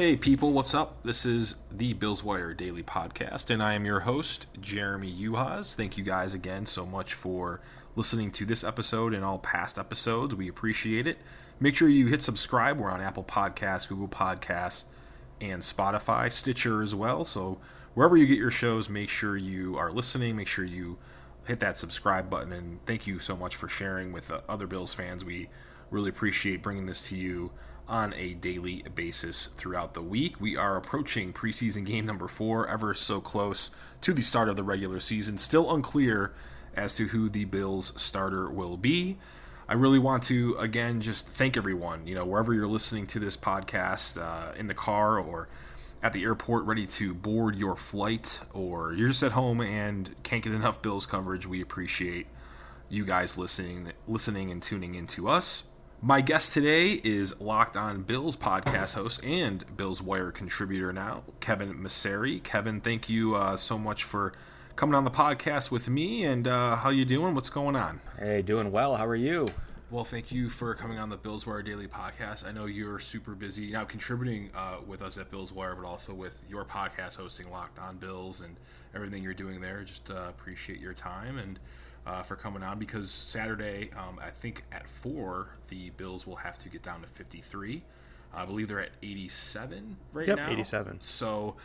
Hey people, what's up? This is the Bills Wire Daily Podcast, and I am your host, Jeremy Uhas. Thank you guys again so much for listening to this episode and all past episodes. We appreciate it. Make sure you hit subscribe. We're on Apple Podcasts, Google Podcasts, and Spotify, Stitcher as well. So wherever you get your shows, make sure you are listening. Make sure you hit that subscribe button, and thank you so much for sharing with other Bills fans. We really appreciate bringing this to you on a daily basis throughout the week. We are approaching preseason game number 4, ever so close to the start of the regular season. Still unclear as to who the Bills starter will be. I really want to, again, just thank everyone, wherever you're listening to this podcast, in the car or at the airport ready to board your flight, or you're just at home and can't get enough Bills coverage. We appreciate you guys listening and tuning in to us. My guest today is Locked On Bills podcast host and Bills Wire contributor now, Kevin Masseri. Kevin, thank you so much for coming on the podcast with me, and how you doing? What's going on? Hey, doing well. How are you? Well, thank you for coming on the Bills Wire Daily Podcast. I know you're super busy now contributing with us at Bills Wire, but also with your podcast hosting Locked On Bills and everything you're doing there. Just appreciate your time and for coming on, because Saturday, I think at 4, the Bills will have to get down to 53. I believe they're at 87 right now. Yep, 87. So,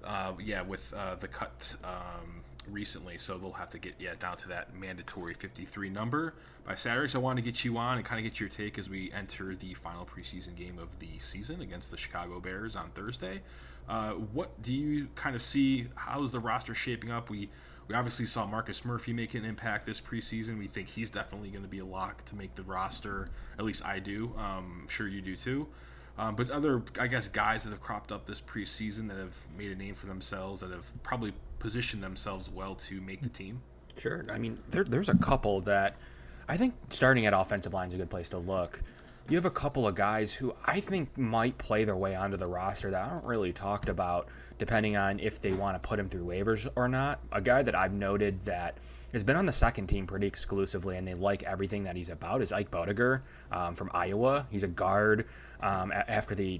with the cut recently, so they'll have to get down to that mandatory 53 number by Saturday. So I wanted to get you on and kind of get your take as we enter the final preseason game of the season against the Chicago Bears on Thursday. What do you kind of see? How is the roster shaping up? We obviously saw Marcus Murphy make an impact this preseason. We think he's definitely going to be a lock to make the roster. At least I do. I'm sure you do too. But other, guys that have cropped up this preseason that have made a name for themselves, that have probably positioned themselves well to make the team. Sure. I mean, there's a couple that I think starting at offensive line is a good place to look. You have a couple of guys who I think might play their way onto the roster that aren't really talked about, depending on if they want to put him through waivers or not. A guy that I've noted that has been on the second team pretty exclusively, and they like everything that he's about, is Ike Boettger from Iowa. He's a guard. After the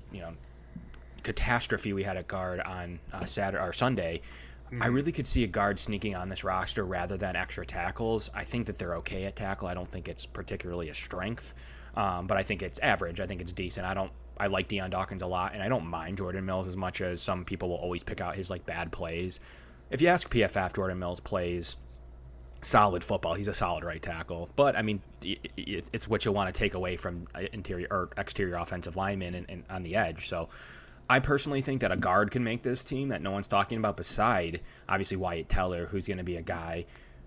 catastrophe we had at guard on Saturday or Sunday, I really could see a guard sneaking on this roster rather than extra tackles. I think that they're okay at tackle. I don't think it's particularly a strength, but I think it's average. I think it's decent. I like Deion Dawkins a lot, and I don't mind Jordan Mills as much as some people will always pick out his bad plays. If you ask PFF, Jordan Mills plays solid football. He's a solid right tackle, but I mean, it's what you want to take away from interior or exterior offensive linemen and on the edge. So I personally think that a guard can make this team that no one's talking about, beside obviously Wyatt Teller, who's going to be a guy.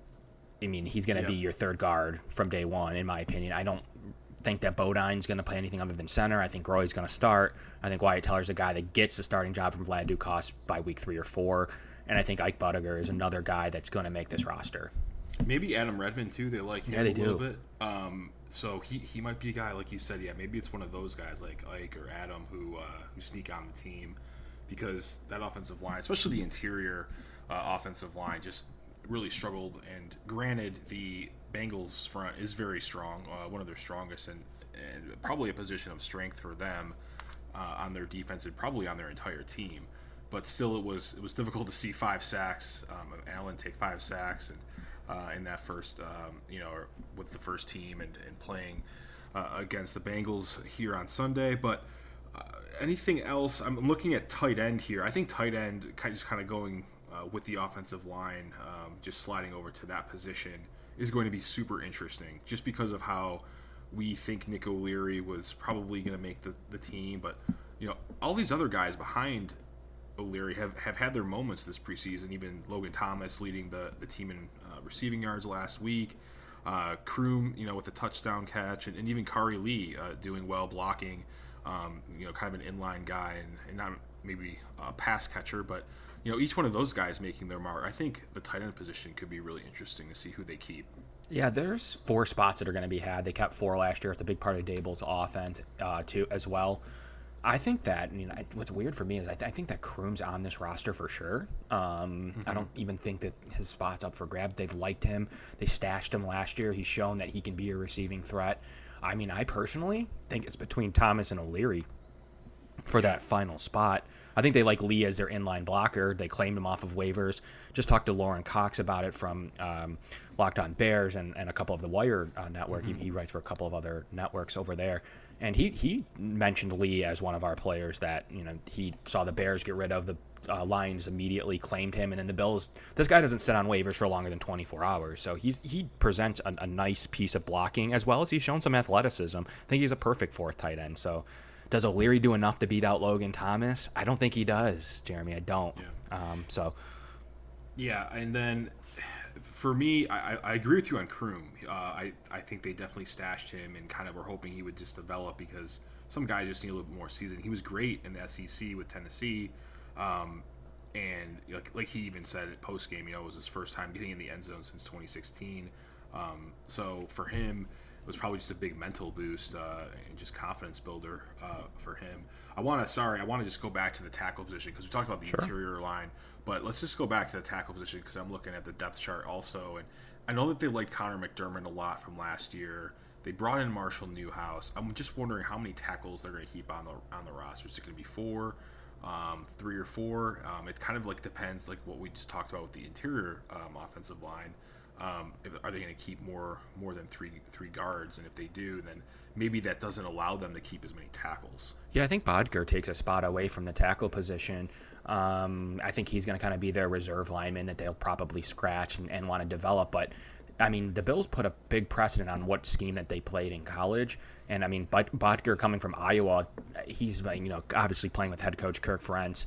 I mean, he's going to be your third guard from day one, in my opinion. I don't think that Bodine's going to play anything other than center. I think Roy's going to start. I think Wyatt Teller's a guy that gets the starting job from Vlad Dukas by week 3 or 4, and I think Ike Boettger is another guy that's going to make this roster. Maybe Adam Redmond too. They like him they a little do. bit. So he might be a guy, like you said. Yeah, maybe it's one of those guys like Ike or Adam who sneak on the team, because that offensive line, especially the interior offensive line, just really struggled. And granted, the Bengals front is very strong, one of their strongest, and probably a position of strength for them on their defense and probably on their entire team. But still, it was difficult to see 5 sacks. Allen take 5 sacks and in that first, with the first team and playing against the Bengals here on Sunday. But anything else? I'm looking at tight end here. I think tight end kind of going with the offensive line, just sliding over to that position is going to be super interesting, just because of how we think Nick O'Leary was probably going to make the team. But all these other guys behind O'Leary have had their moments this preseason. Even Logan Thomas leading the team in receiving yards last week. Kroom, with a touchdown catch, and even Kari Lee doing well blocking. Kind of an inline guy and not maybe a pass catcher, but each one of those guys making their mark. I think the tight end position could be really interesting to see who they keep. Yeah, there's 4 spots that are going to be had. They kept 4 last year. It's a big part of Dable's offense too as well. I think that, what's weird for me is I think that Kroom's on this roster for sure. I don't even think that his spot's up for grabs. They've liked him. They stashed him last year. He's shown that he can be a receiving threat. I personally think it's between Thomas and O'Leary. for that final spot. I think they like Lee as their inline blocker. They claimed him off of waivers. Just talked to Lauren Cox about it from Locked On Bears and a couple of the Wire network. He writes for a couple of other networks over there. And he mentioned Lee as one of our players that, he saw the Bears get rid of the Lions immediately claimed him, and then the Bills. This guy doesn't sit on waivers for longer than 24 hours, so he presents a nice piece of blocking as well as he's shown some athleticism. I think he's a perfect fourth tight end. So, does O'Leary do enough to beat out Logan Thomas? I don't think he does, Jeremy. I don't. Yeah. And then for me, I agree with you on Kroom. I think they definitely stashed him and kind of were hoping he would just develop because some guys just need a little bit more season. He was great in the SEC with Tennessee. And like he even said at post game, it was his first time getting in the end zone since 2016. So for him, it was probably just a big mental boost and just confidence builder for him. I want to just go back to the tackle position because we talked about the interior line, but let's just go back to the tackle position because I'm looking at the depth chart also, and I know that they liked Connor McDermott a lot from last year. They brought in Marshall Newhouse. I'm just wondering how many tackles they're going to keep on the roster. Is it going to be 4? 3 or 4? It kind of like depends, like what we just talked about with the interior offensive line. Are they going to keep more than three guards? And if they do, then maybe that doesn't allow them to keep as many tackles. Yeah, I think Bodker takes a spot away from the tackle position. I think he's going to kind of be their reserve lineman that they'll probably scratch and want to develop. But I mean, the Bills put a big precedent on what scheme that they played in college. And I mean, Bodker coming from Iowa, he's obviously playing with head coach Kirk Ferentz.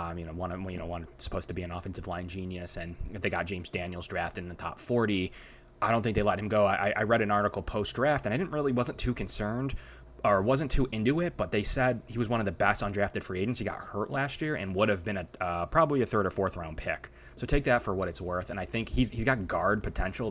One supposed to be an offensive line genius, and they got James Daniels drafted in the top 40. I don't think they let him go. I read an article post draft, and I wasn't too concerned or wasn't too into it, but they said he was one of the best undrafted free agents. He got hurt last year and would have been probably a 3rd or 4th round pick. So take that for what it's worth. And I think he's got guard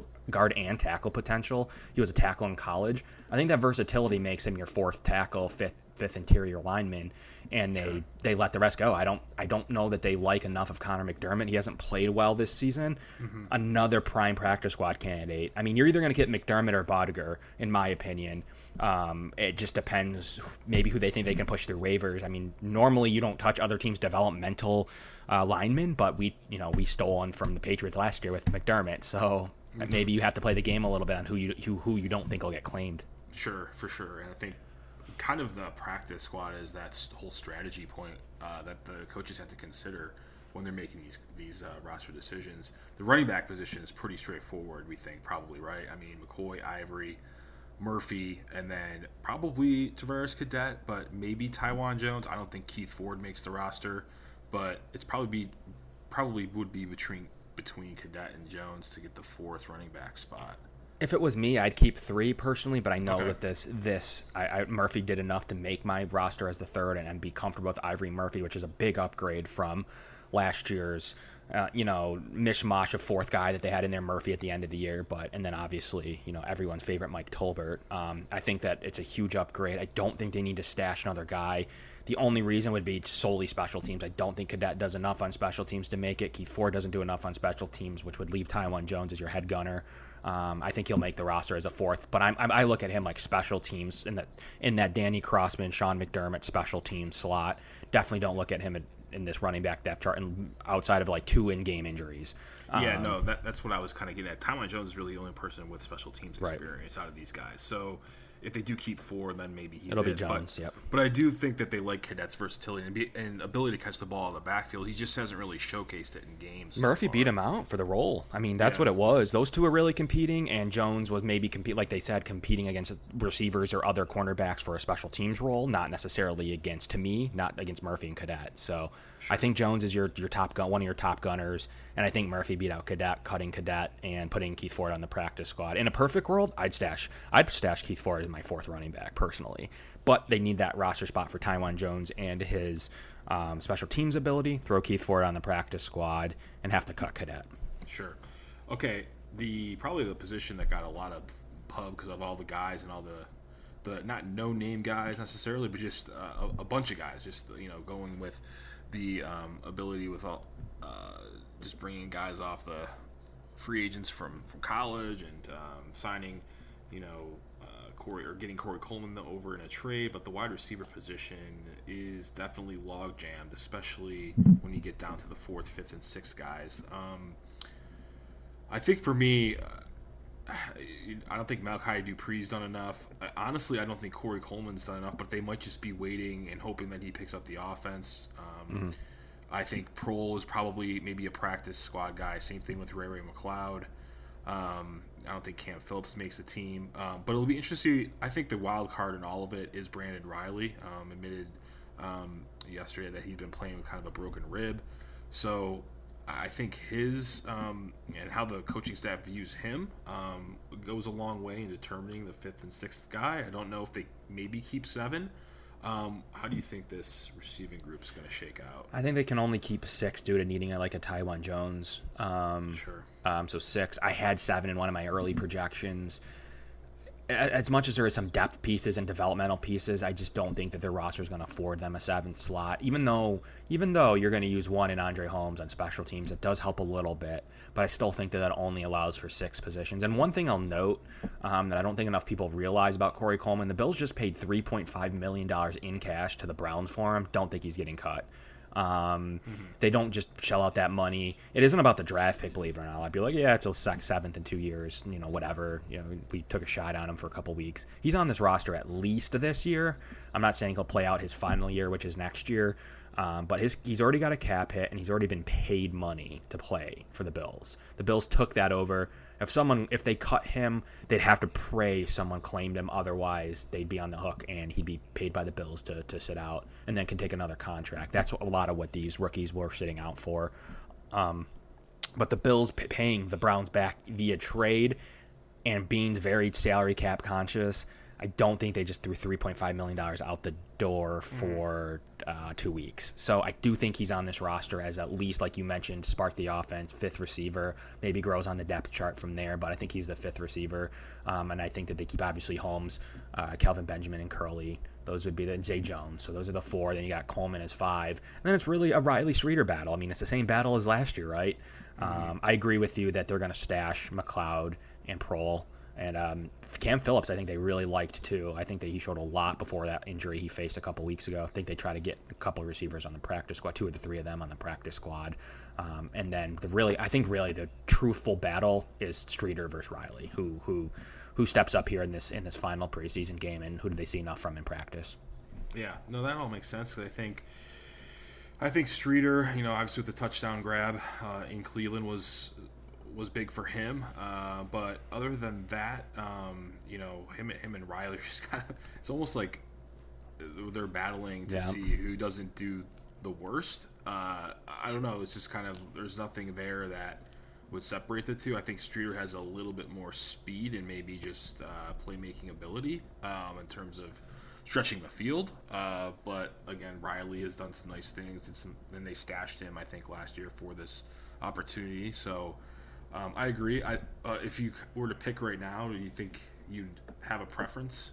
and tackle potential. He was a tackle in college. I think that versatility makes him your 4th tackle, fifth interior lineman, and they let the rest go. I don't know that they like enough of Connor McDermott. He hasn't played well this season. Another prime practice squad candidate. I mean, you're either going to get McDermott or Bodger, in my opinion. It just depends maybe who they think they can push through waivers. I mean, normally you don't touch other teams' developmental linemen, but we stole one from the Patriots last year with McDermott. So maybe you have to play the game a little bit on who you don't think will get claimed. Sure, for sure. And I think kind of the practice squad is that whole strategy point that the coaches have to consider when they're making these roster decisions. The running back position is pretty straightforward, we think, probably, right? I mean, McCoy, Ivory, Murphy, and then probably Tavares Cadet, but maybe Taiwan Jones. I don't think Keith Ford makes the roster, but it's probably would be between Cadet and Jones to get the 4th running back spot. If it was me, I'd keep 3 personally, but I know that Murphy did enough to make my roster as the 3rd and be comfortable with Ivory Murphy, which is a big upgrade from last year's mishmash of 4th guy that they had in there, Murphy at the end of the year. And then obviously, everyone's favorite Mike Tolbert. I think that it's a huge upgrade. I don't think they need to stash another guy. The only reason would be solely special teams. I don't think Cadet does enough on special teams to make it. Keith Ford doesn't do enough on special teams, which would leave Taiwan Jones as your head gunner. I think he'll make the roster as a 4th, but I look at him like special teams in that Danny Crossman, Sean McDermott special teams slot. Definitely don't look at him in this running back depth chart, and outside of like 2 in-game injuries. Yeah, no, that's what I was kind of getting at. Taiwan Jones is really the only person with special teams experience out of these guys. So if they do keep 4, then maybe it'll be Jones. Yep. But I do think that they like Cadet's versatility and ability to catch the ball in the backfield. He just hasn't really showcased it in games. Murphy beat him out for the role. I mean, that's what it was. Those 2 are really competing, and Jones was maybe competing against receivers or other cornerbacks for a special teams role, not necessarily not against Murphy and Cadet. So I think Jones is your top gun, one of your top gunners, and I think Murphy beat out Cadet, cutting Cadet and putting Keith Ford on the practice squad. In a perfect world, I'd stash Keith Ford as my 4th running back personally, but they need that roster spot for Taiwan Jones and his special teams ability. Throw Keith Ford on the practice squad and have to cut Cadet. Sure. Okay. Probably the position that got a lot of pub because of all the guys and all the not no name guys necessarily, but just a bunch of guys. Just going with the ability with all just bringing guys off the free agents from college and signing getting Corey Coleman over in a trade, but the wide receiver position is definitely log jammed, especially when you get down to the 4th, 5th, and 6th guys. I think for me, I don't think Malachi Dupree's done enough. Honestly, I don't think Corey Coleman's done enough, but they might just be waiting and hoping that he picks up the offense. I think Prohl is probably maybe a practice squad guy. Same thing with Ray McLeod. I don't think Cam Phillips makes the team. But it'll be interesting. I think the wild card in all of it is Brandon Riley. Admitted yesterday that he's been playing with kind of a broken rib. So I think his and how the coaching staff views him goes a long way in determining the 5th and 6th guy. I don't know if they maybe keep 7. How do you think this receiving group's going to shake out? I think they can only keep 6 due to needing like a Taiwan Jones. Sure. So 6. I had 7 in one of my early projections. As much as there is some depth pieces and developmental pieces, I just don't think that their roster is going to afford them a 7th slot. Even though you're going to use one in Andre Holmes on special teams, it does help a little bit. But I still think that only allows for 6 positions. And one thing I'll note that I don't think enough people realize about Corey Coleman, the Bills just paid $3.5 million in cash to the Browns for him. Don't think he's getting cut. They don't just shell out that money. It isn't about the draft pick, believe it or not. I'd be like, yeah, it's a 7th in 2 years, whatever. We took a shot on him for a couple weeks. He's on this roster at least this year. I'm not saying he'll play out his final year, which is next year. But he's already got a cap hit, and he's already been paid money to play for the Bills. The Bills took that over. If they cut him, they'd have to pray someone claimed him. Otherwise, they'd be on the hook, and he'd be paid by the Bills to sit out, and then can take another contract. That's a lot of what these rookies were sitting out for. But the Bills paying the Browns back via trade and being very salary cap conscious, I don't think they just threw $3.5 million out the door for 2 weeks. So I do think he's on this roster as at least, like you mentioned, spark the offense, 5th receiver, maybe grows on the depth chart from there, but I think he's the 5th receiver. And I think that they keep obviously Holmes, Kelvin Benjamin, and Curley. Those would be the Zay Jones. So those are the 4. Then you got Coleman as 5. And then it's really a Riley Streeter battle. I mean, it's the same battle as last year, right? I agree with you that they're going to stash McLeod and Prohl. And Cam Phillips, I think they really liked too. I think that he showed a lot before that injury he faced a couple weeks ago. I think they try to get a couple of receivers on the practice squad, 2 of the 3 of them on the practice squad. And then I think the truthful battle is Streeter versus Riley, who steps up here in this final preseason game, and who do they see enough from in practice? Yeah, no, that all makes sense. Because I think Streeter, obviously with the touchdown grab in Cleveland was big for him, but other than that, him and Riley are just kind of, it's almost like they're battling to see who doesn't do the worst. I don't know, it's just kind of, there's nothing there that would separate the two. I think Streeter has a little bit more speed and maybe just playmaking ability in terms of stretching the field, but again, Riley has done some nice things, and they stashed him, I think, last year for this opportunity. So I agree. If you were to pick right now, do you think you'd have a preference?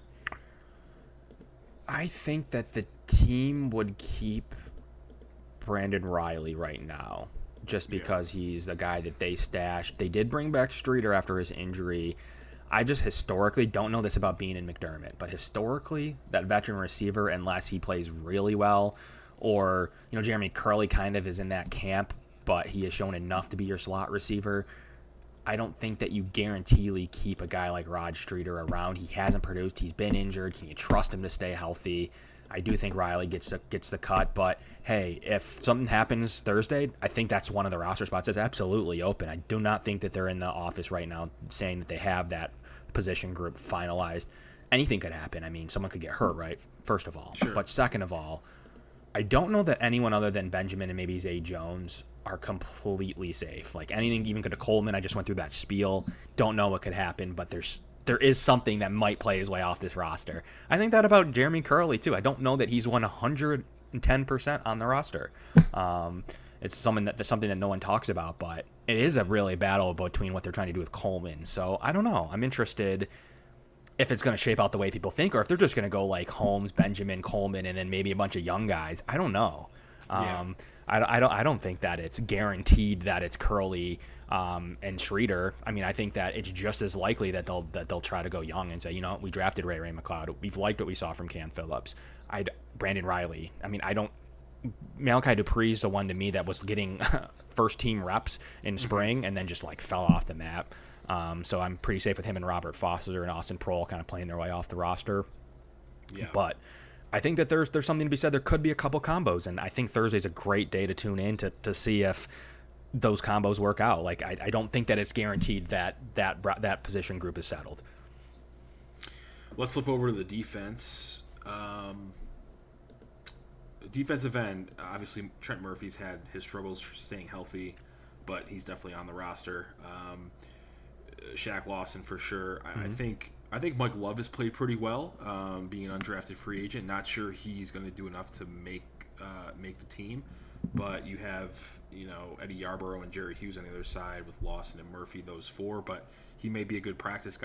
I think that the team would keep Brandon Riley right now, just because he's the guy that they stashed. They did bring back Streeter after his injury. I just historically don't know this about Bean and McDermott, but historically, that veteran receiver, unless he plays really well, or Jeremy Curley kind of is in that camp, but he has shown enough to be your slot receiver. I don't think that you guaranteely keep a guy like Rod Streeter around. He hasn't produced. He's been injured. Can you trust him to stay healthy? I do think Riley gets the cut, but hey, if something happens Thursday, I think that's one of the roster spots that's absolutely open. I do not think that they're in the office right now saying that they have that position group finalized. Anything could happen. I mean, someone could get hurt, right? First of all. Sure. But second of all, I don't know that anyone other than Benjamin and maybe Zay Jones are completely safe. Like anything, even to Coleman, I just went through that spiel. Don't know what could happen, but there is something that might play his way off this roster. I think that about Jeremy Curley too. I don't know that he's 110% on the roster. It's something that no one talks about, but it is a really battle between what they're trying to do with Coleman. So I don't know. I'm interested if it's going to shape out the way people think, or if they're just going to go like Holmes, Benjamin, Coleman, and then maybe a bunch of young guys. I don't know. Yeah. I don't think that it's guaranteed that it's Curley and Schrader. I mean, I think that it's just as likely that they'll try to go young and say, you know, we drafted Ray McLeod. We've liked what we saw from Cam Phillips. Brandon Riley. I mean, Malachi Dupree's the one to me that was getting first team reps in spring and then just like fell off the map. So I'm pretty safe with him and Robert Foster and Austin Proehl kind of playing their way off the roster. Yeah. But I think that there's something to be said. There could be a couple combos, and I think Thursday's a great day to tune in to see if those combos work out. Like I don't think that it's guaranteed that position group is settled. Let's flip over to the defense. Defensive end, obviously Trent Murphy's had his struggles staying healthy, but he's definitely on the roster. Shaq Lawson for sure. I think Mike Love has played pretty well, being an undrafted free agent. Not sure he's going to do enough to make the team, but you have Eddie Yarborough and Jerry Hughes on the other side with Lawson and Murphy, those four. But he may be a good practice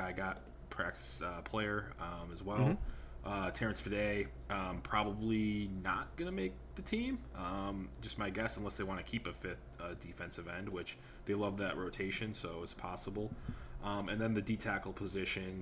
player as well. Terrence Fede, probably not going to make the team. Just my guess, unless they want to keep a fifth defensive end, which they love that rotation, so it's possible. And then the D-tackle position,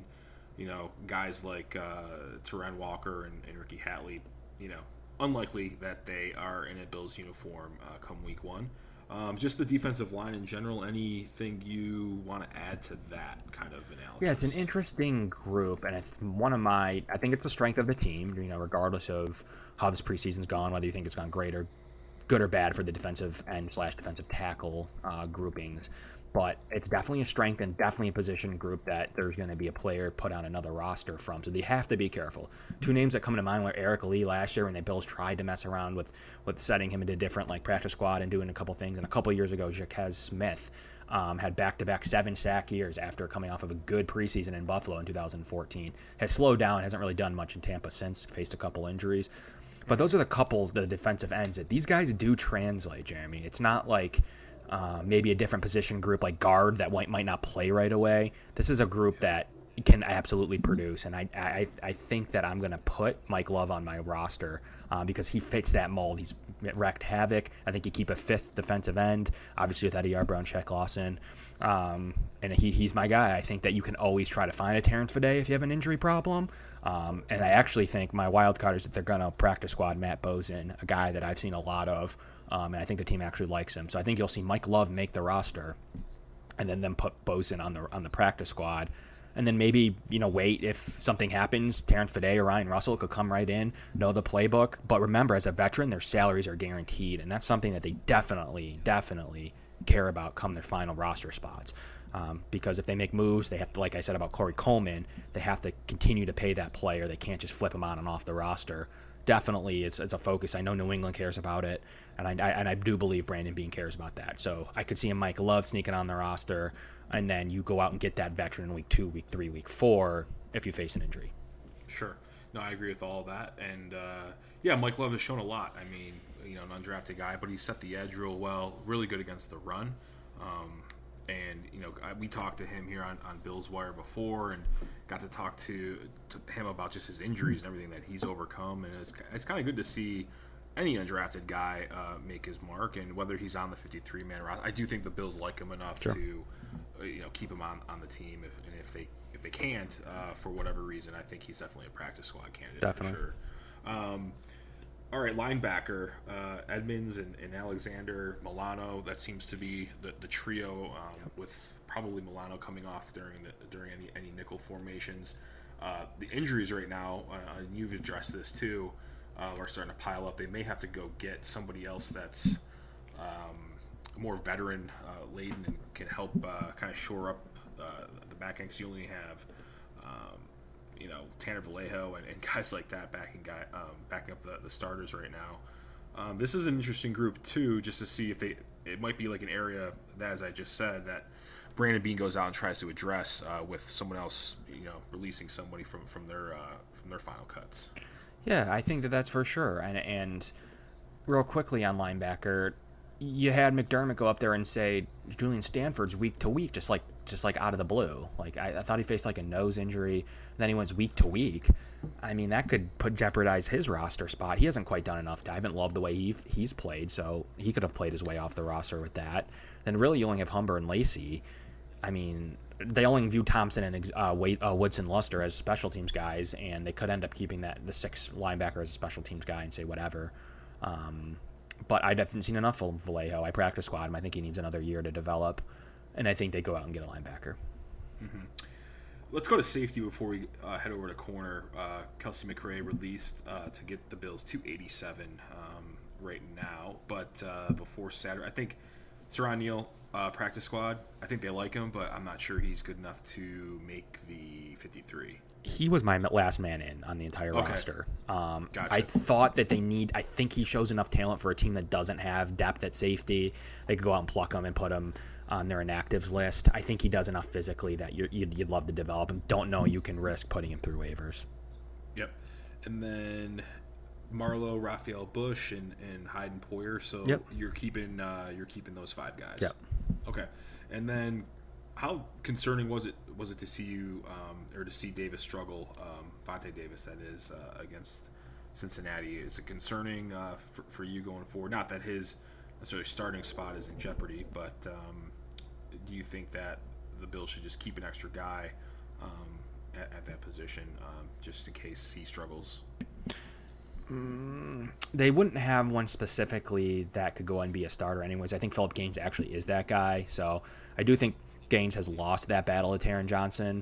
guys like Teron Walker and Ricky Hatley, unlikely that they are in a Bills uniform come week one. Just the defensive line in general, anything you want to add to that kind of analysis? Yeah, it's an interesting group, and it's I think it's the strength of the team, regardless of how this preseason's gone, whether you think it's gone great or good or bad for the defensive end / defensive tackle groupings. But it's definitely a strength and definitely a position group that there's going to be a player put on another roster from. So they have to be careful. Two names that come to mind were Eric Lee last year when the Bills tried to mess around with setting him into different practice squad and doing a couple things. And a couple years ago, Jaquez Smith had back-to-back 7-sack years after coming off of a good preseason in Buffalo in 2014. Has slowed down, hasn't really done much in Tampa since, faced a couple injuries. But those are the defensive ends that these guys do translate, Jeremy. It's not like maybe a different position group like guard that might not play right away. This is a group that can absolutely produce, and I think that I'm going to put Mike Love on my roster because he fits that mold. He's wreaked havoc. I think you keep a fifth defensive end, obviously with Eddie Yarbrough and Shaq Lawson, and he's my guy. I think that you can always try to find a Terrence Fede if you have an injury problem. And I actually think my wild card is that they're going to practice squad Matt Boesen, a guy that I've seen a lot of, and I think the team actually likes him. So I think you'll see Mike Love make the roster, and then put Boesen on the practice squad, and then maybe wait if something happens. Terrence Fede or Ryan Russell could come right in, know the playbook. But remember, as a veteran, their salaries are guaranteed, and that's something that they definitely care about come their final roster spots. Because if they make moves, they have to, like I said about Corey Coleman, they have to continue to pay that player. They can't just flip him on and off the roster. Definitely, it's a focus. I know New England cares about it, and I do believe Brandon Beane cares about that. So I could see him Mike Love sneaking on the roster, and then you go out and get that veteran in week 2, week 3, week 4 if you face an injury. Sure. No, I agree with all that. And, Mike Love has shown a lot. I mean, an undrafted guy, but he set the edge real well, really good against the run. And, we talked to him here on Bills Wire before and got to talk to him about just his injuries and everything that he's overcome. And it's kind of good to see any undrafted guy make his mark, and whether he's on the 53-man roster. I do think the Bills like him enough to keep him on the team. If they can't, for whatever reason, I think he's definitely a practice squad candidate for sure. All right, linebacker, Edmonds and Alexander, Milano. That seems to be the trio, with probably Milano coming off during any nickel formations. The injuries right now, and you've addressed this too, are starting to pile up. They may have to go get somebody else that's more veteran laden and can help kind of shore up the back end, because you only have Tanner Vallejo and guys like that backing up the starters right now. This is an interesting group too, just to see if it might be like an area that, as I just said, that Brandon Beane goes out and tries to address with someone else, releasing somebody from their final cuts. Yeah, I think that's for sure. And real quickly on linebacker, you had McDermott go up there and say Julian Stanford's week to week, just like out of the blue. Like I thought he faced like a nose injury, and then he went week to week. I mean, that could jeopardize his roster spot. He hasn't quite done enough. I haven't loved the way he's played, so he could have played his way off the roster with that. Then really, you only have Humber and Lacey. I mean, they only view Thompson and Woodson Luster as special teams guys, and they could end up keeping the sixth linebacker as a special teams guy and say whatever. But I haven't seen enough of Vallejo. I practice squad him. I think he needs another year to develop, and I think they go out and get a linebacker. Mm-hmm. Let's go to safety before we head over to corner. Kelsey McRae released to get the Bills 287 right now, but before Saturday, I think Siran Neal practice squad. I think they like him, but I'm not sure he's good enough to make the 53. He was my last man in on the entire roster. Gotcha. I thought that I think he shows enough talent for a team that doesn't have depth at safety. They could go out and pluck him and put him on their inactives list. I think he does enough physically that you'd love to develop him. Don't know you can risk putting him through waivers. Yep. And then Marlowe, Raphael Bush, and Hayden Poyer. So yep. you're keeping those five guys. Yep. Okay. And then how concerning was it to see you or to see Davis struggle, Vontae Davis that is, against Cincinnati? Is it concerning for you going forward? Not that his necessarily starting spot is in jeopardy, but do you think that the Bills should just keep an extra guy at that position just in case he struggles? They wouldn't have one specifically that could go and be a starter anyways. I think Philip Gaines actually is that guy. So I do think Gaines has lost that battle to Taron Johnson.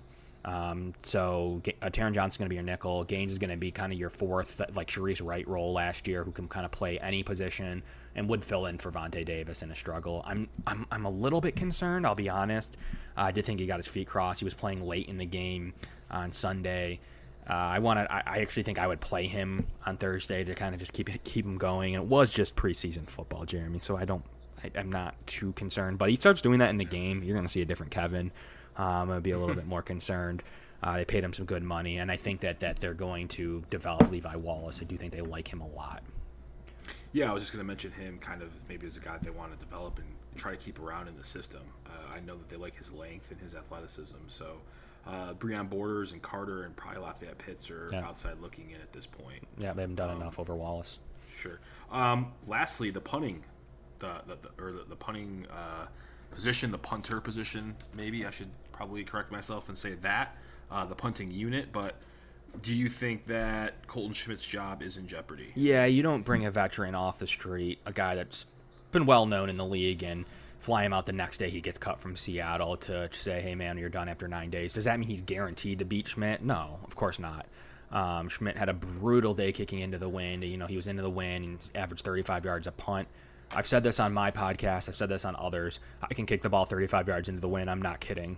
So Taron Johnson's going to be your nickel. Gaines is going to be kind of your fourth, like Sharice Wright role last year, who can kind of play any position and would fill in for Vontae Davis in a struggle. I'm a little bit concerned, I'll be honest. I did think he got his feet crossed. He was playing late in the game on Sunday. I actually think I would play him on Thursday to kind of just keep him going. And it was just preseason football, Jeremy, so I'm not too concerned. But he starts doing that in the game, you're going to see a different Kevin. I'm going to be a little bit more concerned. They paid him some good money, and I think that they're going to develop Levi Wallace. I do think they like him a lot. Yeah, I was just going to mention him kind of maybe as a guy they want to develop and try to keep around in the system. I know that they like his length and his athleticism, so Breon Borders and Carter and probably Lafayette Pitts are outside looking in at this point. Yeah, they haven't done enough over Wallace. Sure. Lastly, the punting, the punting position, the punter position. Maybe I should probably correct myself and say that the punting unit. But do you think that Colton Schmidt's job is in jeopardy? Yeah, you don't bring a veteran off the street, a guy that's been well known in the league, and fly him out the next day he gets cut from Seattle to say, hey, man, you're done after 9 days. Does that mean he's guaranteed to beat Schmidt? No, of course not. Schmidt had a brutal day kicking into the wind. You know, he was into the wind and averaged 35 yards a punt. I've said this on my podcast. I've said this on others. I can kick the ball 35 yards into the wind. I'm not kidding.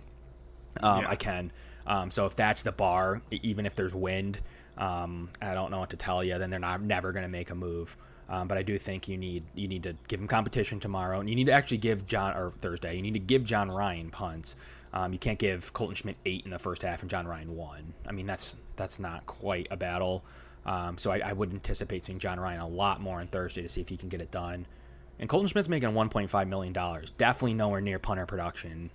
I can. So if that's the bar, even if there's wind, I don't know what to tell you, then they're never going to make a move. But I do think you need to give him competition tomorrow, and you need to actually give Thursday. You need to give John Ryan punts. You can't give Colton Schmidt 8 in the first half and John Ryan 1. I mean, that's not quite a battle. So I would anticipate seeing John Ryan a lot more on Thursday to see if he can get it done. And Colton Schmidt's making $1.5 million. Definitely nowhere near punter production.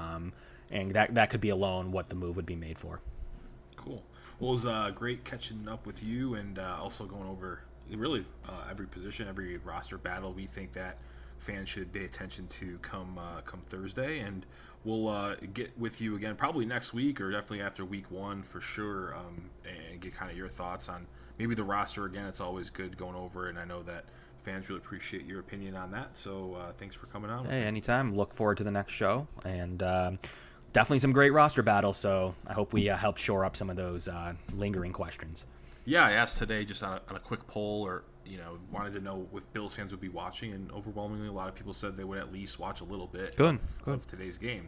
And that could be alone what the move would be made for. Cool. Well, it was great catching up with you and also going over really every position, every roster battle we think that fans should pay attention to come Thursday. And we'll get with you again probably next week or definitely after week 1 for sure, and get kind of your thoughts on maybe the roster again. It's always good going over, and I know that fans really appreciate your opinion on that. So thanks for coming on. Hey, anytime. Look forward to the next show. And definitely some great roster battles. So I hope we help shore up some of those lingering questions. Yeah, I asked today just on a quick poll, or wanted to know if Bills fans would be watching, and overwhelmingly a lot of people said they would at least watch a little bit of today's game,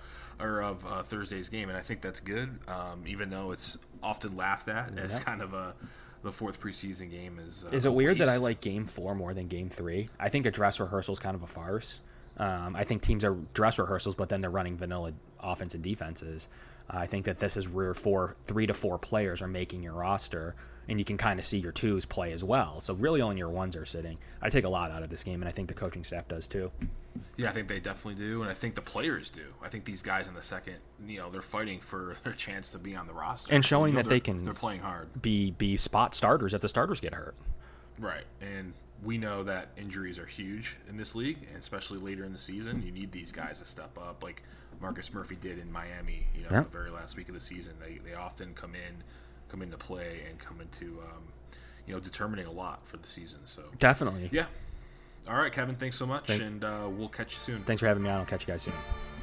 of Thursday's game, and I think that's good. Even though it's often laughed at as kind of the fourth preseason game is it weird that I like Game 4 more than Game 3? I think a dress rehearsal is kind of a farce. I think teams are dress rehearsals, but then they're running vanilla offense and defenses. I think that this is where 3 to 4 players are making your roster, and you can kind of see your 2s play as well. So really only your 1s are sitting. I take a lot out of this game, and I think the coaching staff does too. Yeah, I think they definitely do, and I think the players do. I think these guys in the second, they're fighting for their chance to be on the roster. And showing that they're playing hard. Be spot starters if the starters get hurt. Right, and we know that injuries are huge in this league, and especially later in the season. You need these guys to step up, like Marcus Murphy did in Miami. The very last week of the season, they often come into play and come into determining a lot for the season. So definitely, yeah. All right, Kevin, thanks so much, and we'll catch you soon. Thanks for having me on. I'll catch you guys soon.